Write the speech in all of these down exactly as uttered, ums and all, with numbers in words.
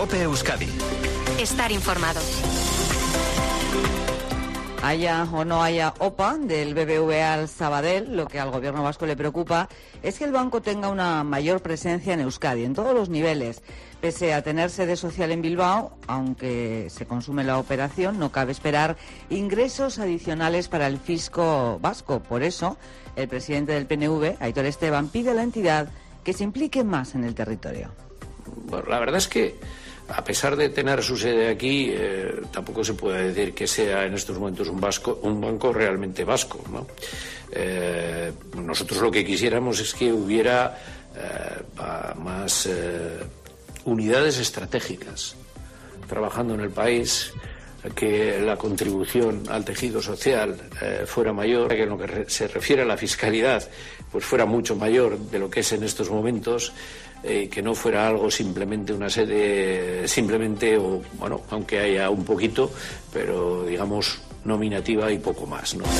COPE Euskadi. Estar informado. Haya o no haya O P A del B B V A al Sabadell, lo que al gobierno vasco le preocupa es que el banco tenga una mayor presencia en Euskadi, en todos los niveles. Pese a tener sede social en Bilbao, aunque se consume la operación, no cabe esperar ingresos adicionales para el fisco vasco. Por eso, el presidente del P N V, Aitor Esteban, pide a la entidad que se implique más en el territorio. Bueno, la verdad es que, a pesar de tener su sede aquí, eh, tampoco se puede decir que sea en estos momentos un, vasco, un banco realmente vasco, ¿no? Eh, nosotros lo que quisiéramos es que hubiera eh, más eh, unidades estratégicas trabajando en el país, que la contribución al tejido social eh, fuera mayor, que en lo que re- se refiere a la fiscalidad pues fuera mucho mayor de lo que es en estos momentos. Eh, que no fuera algo simplemente una sede, simplemente, o bueno, aunque haya un poquito, pero digamos nominativa y poco más, ¿no?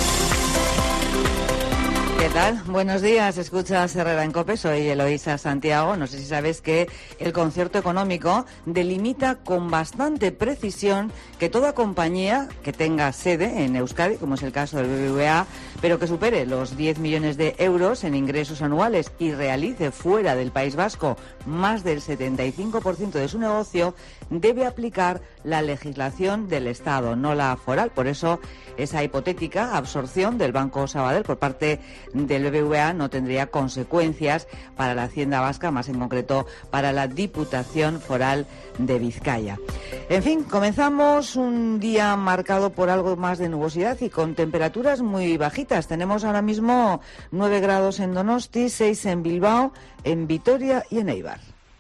¿Qué tal? Buenos días, escuchas Herrera en COPE, soy Eloísa Santiago. No sé si sabes que el concierto económico delimita con bastante precisión que toda compañía que tenga sede en Euskadi, como es el caso del B B V A, pero que supere los diez millones de euros en ingresos anuales y realice fuera del País Vasco más del setenta y cinco por ciento de su negocio, debe aplicar la legislación del Estado, no la foral. Por eso, esa hipotética absorción del Banco Sabadell por parte del B B V A no tendría consecuencias para la Hacienda Vasca, más en concreto para la Diputación Foral de Vizcaya. En fin, comenzamos un día marcado por algo más de nubosidad y con temperaturas muy bajitas. Tenemos ahora mismo nueve grados en Donosti, seis en Bilbao, en Vitoria y en Eibar.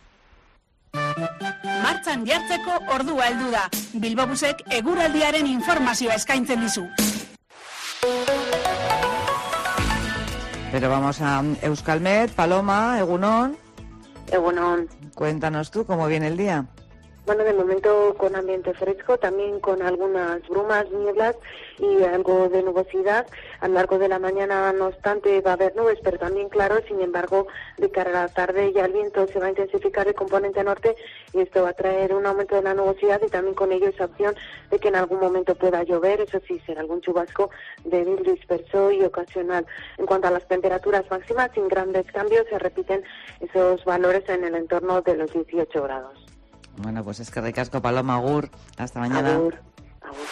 Martxan jartzeko ordua heldu da. Bilbobusek eguraldiaren informazioa eskaintzen dizu. Pero vamos a Euskalmet. Paloma, Egunon. Egunon. Cuéntanos tú cómo viene el día. Bueno, de momento con ambiente fresco, también con algunas brumas, nieblas y algo de nubosidad. A lo largo de la mañana, no obstante, va a haber nubes, pero también claro. Sin embargo, de cara a la tarde ya el viento se va a intensificar el componente norte y esto va a traer un aumento de la nubosidad y también con ello esa opción de que en algún momento pueda llover. Eso sí, será algún chubasco débil, disperso y ocasional. En cuanto a las temperaturas máximas, sin grandes cambios, se repiten esos valores en el entorno de los dieciocho grados. Bueno, pues es que ricasco, Paloma. Agur. Hasta mañana. Agur. Agur.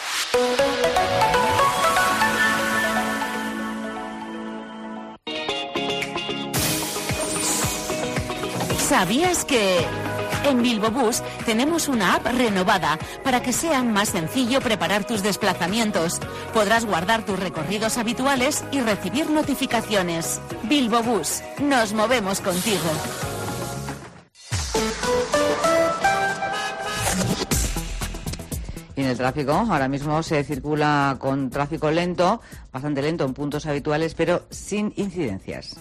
¿Sabías que en Bilbobús tenemos una app renovada para que sea más sencillo preparar tus desplazamientos? Podrás guardar tus recorridos habituales y recibir notificaciones. Bilbobús, nos movemos contigo. Y en el tráfico, ahora mismo se circula con tráfico lento, bastante lento en puntos habituales, pero sin incidencias.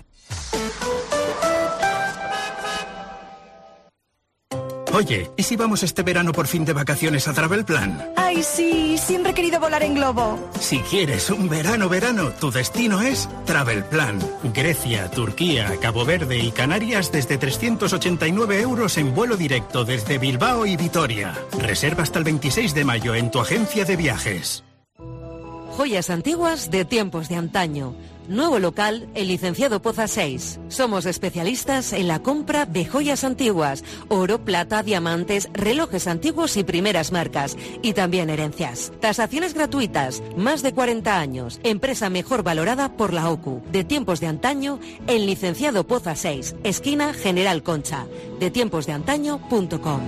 Oye, ¿y si vamos este verano por fin de vacaciones a Travel Plan? ¡Ay, sí! Siempre he querido volar en globo. Si quieres un verano, verano, tu destino es Travel Plan. Grecia, Turquía, Cabo Verde y Canarias desde trescientos ochenta y nueve euros en vuelo directo desde Bilbao y Vitoria. Reserva hasta el veintiséis de mayo en tu agencia de viajes. Joyas antiguas de tiempos de antaño. Nuevo local, el Licenciado Poza seis. Somos especialistas en la compra de joyas antiguas, oro, plata, diamantes, relojes antiguos y primeras marcas, y también herencias. Tasaciones gratuitas, más de cuarenta años, empresa mejor valorada por la O C U. De tiempos de antaño, el Licenciado Poza seis, esquina General Concha, de tiempos de antaño punto com.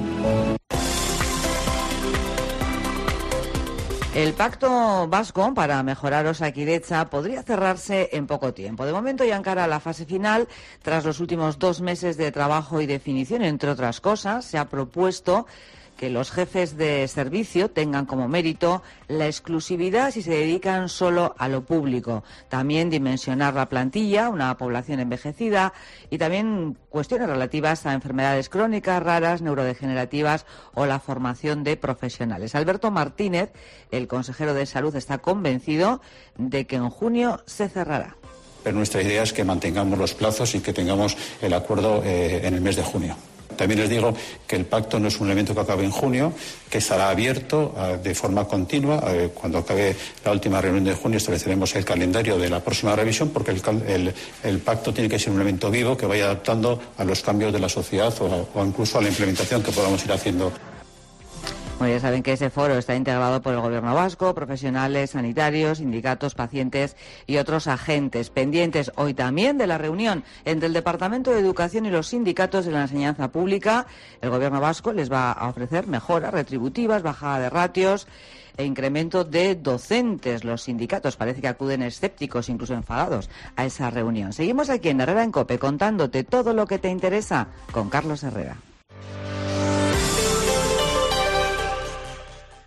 El pacto vasco para mejorar Osakidetza podría cerrarse en poco tiempo. De momento ya encara la fase final. Tras los últimos dos meses de trabajo y definición, entre otras cosas, se ha propuesto que los jefes de servicio tengan como mérito la exclusividad si se dedican solo a lo público. También dimensionar la plantilla, una población envejecida, y también cuestiones relativas a enfermedades crónicas, raras, neurodegenerativas o la formación de profesionales. Alberto Martínez, el consejero de Salud, está convencido de que en junio se cerrará. Pero nuestra idea es que mantengamos los plazos y que tengamos el acuerdo eh, en el mes de junio. También les digo que el pacto no es un elemento que acabe en junio, que estará abierto uh, de forma continua. Uh, cuando acabe la última reunión de junio estableceremos el calendario de la próxima revisión, porque el, el, el pacto tiene que ser un elemento vivo que vaya adaptando a los cambios de la sociedad o, o incluso a la implementación que podamos ir haciendo. Bueno, ya saben que ese foro está integrado por el Gobierno vasco, profesionales sanitarios, sindicatos, pacientes y otros agentes. Pendientes hoy también de la reunión entre el Departamento de Educación y los sindicatos de la enseñanza pública. El Gobierno vasco les va a ofrecer mejoras retributivas, bajada de ratios e incremento de docentes. Los sindicatos parece que acuden escépticos, incluso enfadados, a esa reunión. Seguimos aquí en Herrera en COPE contándote todo lo que te interesa con Carlos Herrera.